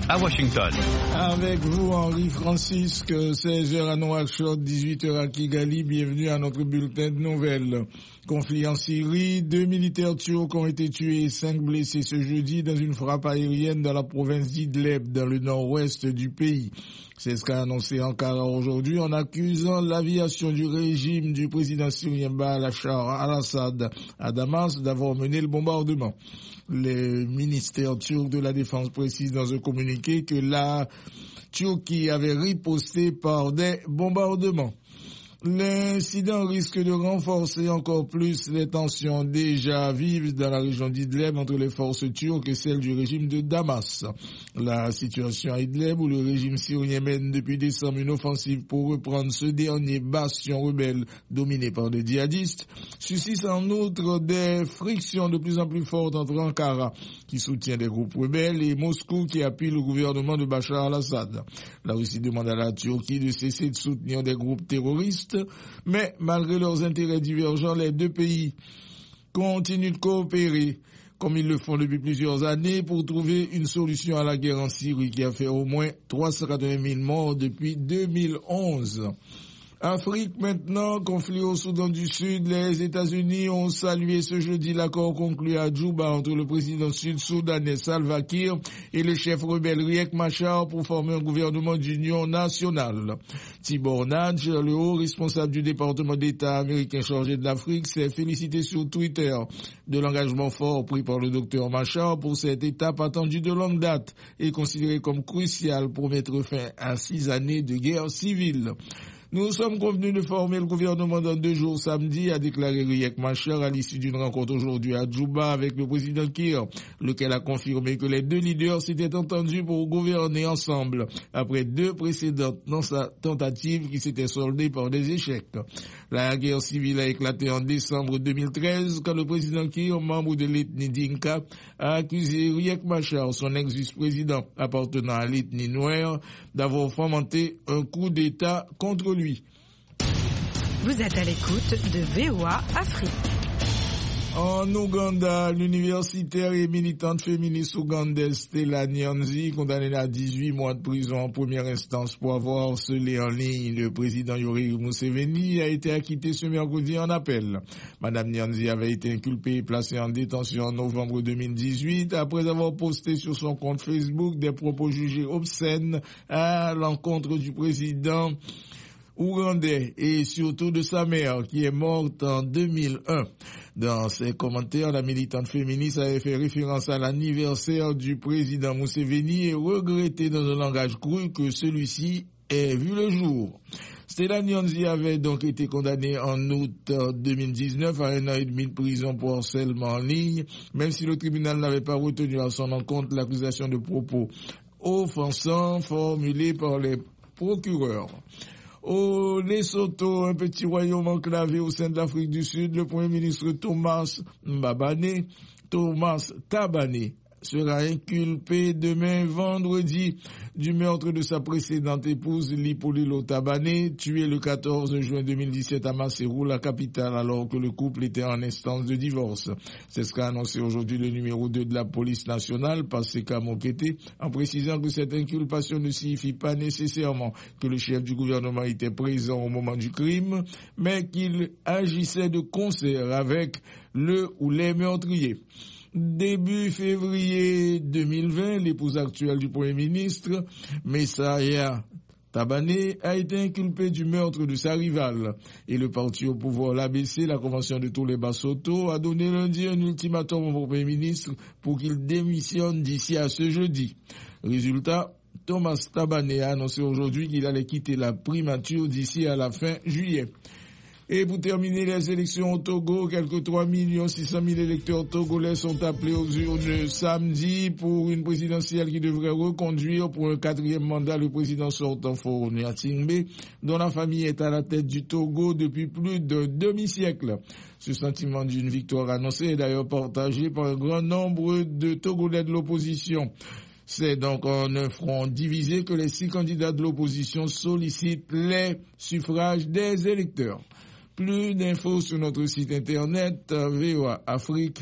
à Washington. Avec vous, Henri Francisque, 16h à Nouakchott, 18h à Kigali. Bienvenue à notre bulletin de nouvelles. Conflit en Syrie, 2 militaires turcs ont été tués et 5 blessés ce jeudi dans une frappe aérienne dans la province d'Idlib, dans le nord-ouest du pays. C'est ce qu'a annoncé Ankara aujourd'hui en accusant l'aviation du régime du président syrien Bachar al-Assad à Damas d'avoir mené le bombardement. Le ministère turc de la Défense précise dans un communiqué que la Turquie avait riposté par des bombardements. L'incident risque de renforcer encore plus les tensions déjà vives dans la région d'Idlib entre les forces turques et celles du régime de Damas. La situation à Idlib, où le régime syrien mène depuis décembre une offensive pour reprendre ce dernier bastion rebelle dominé par des djihadistes, suscite en outre des frictions de plus en plus fortes entre Ankara, qui soutient des groupes rebelles, et Moscou, qui appuie le gouvernement de Bachar al-Assad. La Russie demande à la Turquie de cesser de soutenir des groupes terroristes, mais malgré leurs intérêts divergents, les deux pays continuent de coopérer, comme ils le font depuis plusieurs années, pour trouver une solution à la guerre en Syrie qui a fait au moins 380 000 morts depuis 2011. Afrique maintenant, conflit au Soudan du Sud. Les États-Unis ont salué ce jeudi l'accord conclu à Djouba entre le président sud-soudanais Salva Kiir et le chef rebelle Riek Machar pour former un gouvernement d'union nationale. Tibor Nadj, le haut responsable du département d'État américain chargé de l'Afrique, s'est félicité sur Twitter de l'engagement fort pris par le docteur Machar pour cette étape attendue de longue date et considérée comme cruciale pour mettre fin à 6 années de guerre civile. Nous sommes convenus de former le gouvernement dans 2 jours samedi, a déclaré Riek Machar à l'issue d'une rencontre aujourd'hui à Djouba avec le président Kiir, lequel a confirmé que les 2 leaders s'étaient entendus pour gouverner ensemble après 2 précédentes tentatives qui s'étaient soldées par des échecs. La guerre civile a éclaté en décembre 2013 quand le président Kiir, membre de l'ethnie Dinka, a accusé Riek Machar, son ex-vice-président appartenant à l'ethnie Nuer, d'avoir fomenté un coup d'État contre lui. Vous êtes à l'écoute de VOA Afrique. En Ouganda, l'universitaire et militante féministe ougandaise Stella Nyanzi, condamnée à 18 mois de prison en première instance pour avoir harcelé en ligne le président Yoweri Museveni, a été acquittée ce mercredi en appel. Madame Nyanzi avait été inculpée et placée en détention en novembre 2018 après avoir posté sur son compte Facebook des propos jugés obscènes à l'encontre du président ougandais et surtout de sa mère qui est morte en 2001. Dans ses commentaires, la militante féministe avait fait référence à l'anniversaire du président Museveni et regretté dans un langage cru que celui-ci ait vu le jour. Stella Nyanzi avait donc été condamnée en août 2019 à 1 an et demi de prison pour harcèlement en ligne, même si le tribunal n'avait pas retenu à son encontre l'accusation de propos offensants formulés par les procureurs. Au Lesotho, un petit royaume enclavé au sein de l'Afrique du Sud, le Premier ministre Thomas Tabane sera inculpé demain vendredi du meurtre de sa précédente épouse Lipolelo Tabane, tuée le 14 juin 2017 à Maseru, la capitale, alors que le couple était en instance de divorce. C'est ce qu'a annoncé aujourd'hui le numéro 2 de la police nationale, Paseka Mokete, en précisant que cette inculpation ne signifie pas nécessairement que le chef du gouvernement était présent au moment du crime, mais qu'il agissait de concert avec le ou les meurtriers. Début février 2020, l'épouse actuelle du Premier ministre, Messaya Tabane, a été inculpée du meurtre de sa rivale. Et le parti au pouvoir, l'ABC, la Convention de Toleba Soto, a donné lundi un ultimatum au Premier ministre pour qu'il démissionne d'ici à ce jeudi. Résultat, Thomas Tabane a annoncé aujourd'hui qu'il allait quitter la primature d'ici à la fin juillet. Et pour terminer les élections au Togo, quelques 3 600 000 électeurs togolais sont appelés aux urnes samedi pour une présidentielle qui devrait reconduire pour un 4e mandat le président sortant Faure Gnassingbé, dont la famille est à la tête du Togo depuis plus d'un demi-siècle. Ce sentiment d'une victoire annoncée est d'ailleurs partagé par un grand nombre de Togolais de l'opposition. C'est donc en un front divisé que les 6 candidats de l'opposition sollicitent les suffrages des électeurs. Plus d'infos sur notre site internet voaafrique.com.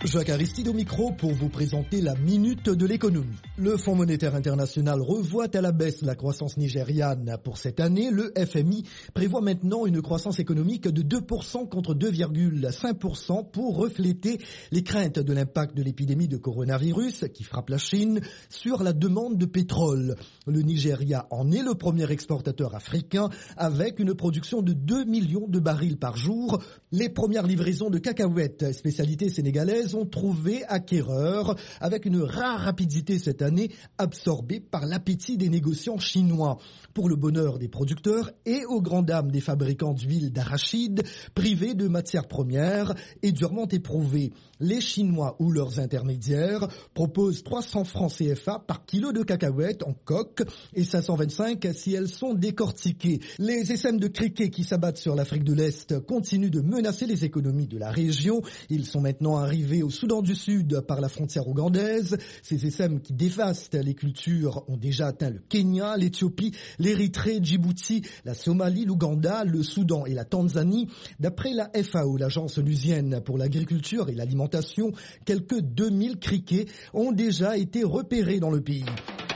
Jacques Aristide au micro pour vous présenter la Minute de l'économie. Le Fonds monétaire international revoit à la baisse la croissance nigériane pour cette année. Le FMI prévoit maintenant une croissance économique de 2% contre 2,5% pour refléter les craintes de l'impact de l'épidémie de coronavirus qui frappe la Chine sur la demande de pétrole. Le Nigeria en est le premier exportateur africain avec une production de 2 millions de barils par jour. Les premières livraisons de cacahuètes, spécialité sénégalaise, ont trouvé acquéreurs avec une rare rapidité cette année, absorbée par l'appétit des négociants chinois. Pour le bonheur des producteurs et aux grandes dames des fabricants d'huile d'arachide, privés de matières premières et durement éprouvés. Les Chinois ou leurs intermédiaires proposent 300 francs CFA par kilo de cacahuètes en coque et 525 si elles sont décortiquées. Les essaim de criquets qui s'abattent sur l'Afrique de l'Est continuent de menacer les économies de la région. Ils sont maintenant arrivés au Soudan du Sud par la frontière ougandaise. Ces essaim qui dévastent les cultures ont déjà atteint le Kenya, l'Éthiopie, l'Érythrée, Djibouti, la Somalie, l'Ouganda, le Soudan et la Tanzanie. D'après la FAO, l'agence onusienne pour l'agriculture et l'alimentation, quelques 2000 criquets ont déjà été repérés dans le pays.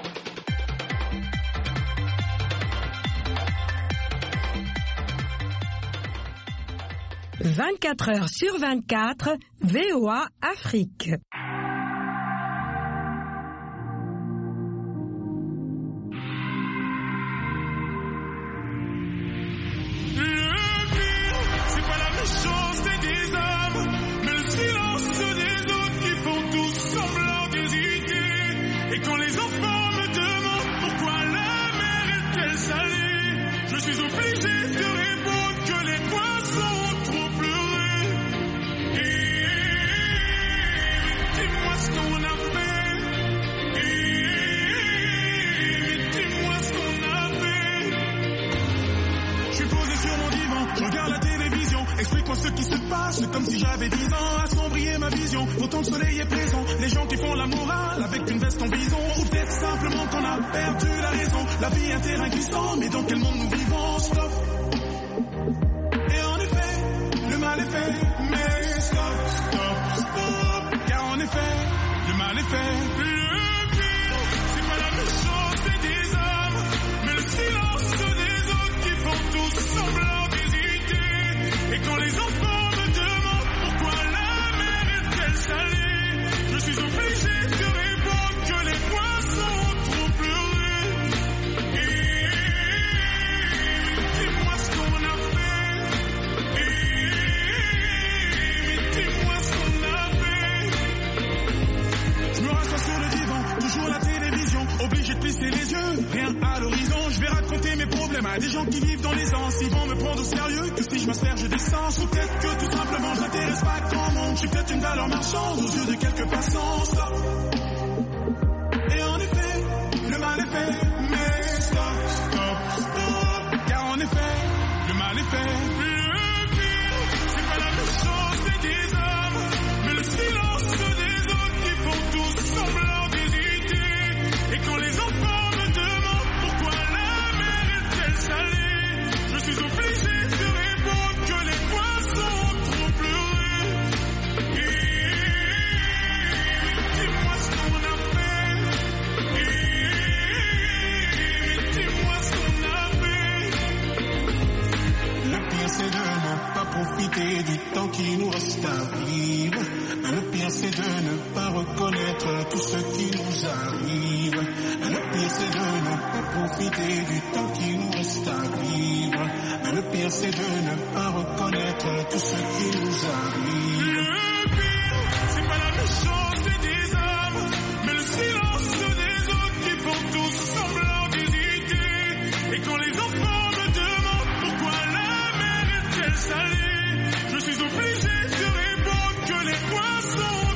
« 24 heures sur 24, VOA Afrique. C'est comme si j'avais 10 ans, assombrir ma vision. Autant de soleil est présent, les gens qui font la morale avec une veste en bison. Ou peut-être simplement qu'on a perdu la raison. La vie est un terrain glissant, mais dans quel monde nous vivons? Stop. Et en effet, le mal est fait. Mais stop, stop, stop. Car en effet, le mal est fait. Le pire, c'est pas la même chose, c'est des hommes. Mais le silence des autres qui font tous semblant d'hésiter. Et quand les enfants je suis obligé de répondre que les poissons ont trop pleuré. Et dis-moi ce qu'on a fait. Et dis-moi ce qu'on a fait. Je me rassois sur le divan, toujours la télévision, obligé de plisser les yeux, rien à l'horizon. Je vais raconter mes problèmes à des gens qui vivent dans les anses. Ils vont me prendre au sérieux que si je m'asperge d'essence. Ou peut-être que tout simplement je n'intéresse pas grand monde. Je suis peut-être une valeur marchande aux yeux de quelques passants. Stop. Et en effet, le mal est fait. Mais stop, stop, stop. Car en effet, le mal est fait. Le pire, c'est pas la même chose, c'est des hommes. Mais le silence des autres qui font tous semblant d'hésiter. Et quand les enfants me demandent pourquoi la mer est-elle salée, je suis obligé de répondre que les poissons ont trop pleuré. Dis-moi ce qu'on a fait. Dis-moi ce qu'on a fait. Le pire c'est de ne pas profiter du temps qui nous reste à vivre. Le pire c'est de ne pas reconnaître tout ce qui nous arrive. Le pire c'est de ne pas profiter du temps qui nous reste à vivre. Le pire c'est de ne pas reconnaître tout ce qui nous arrive. Le pire, c'est pas la même chose, c'est des hommes. Mais le silence des autres qui font tous semblant d'hésiter. Et quand les enfants me demandent pourquoi la mer est-elle salée, je suis obligé de répondre que les poissons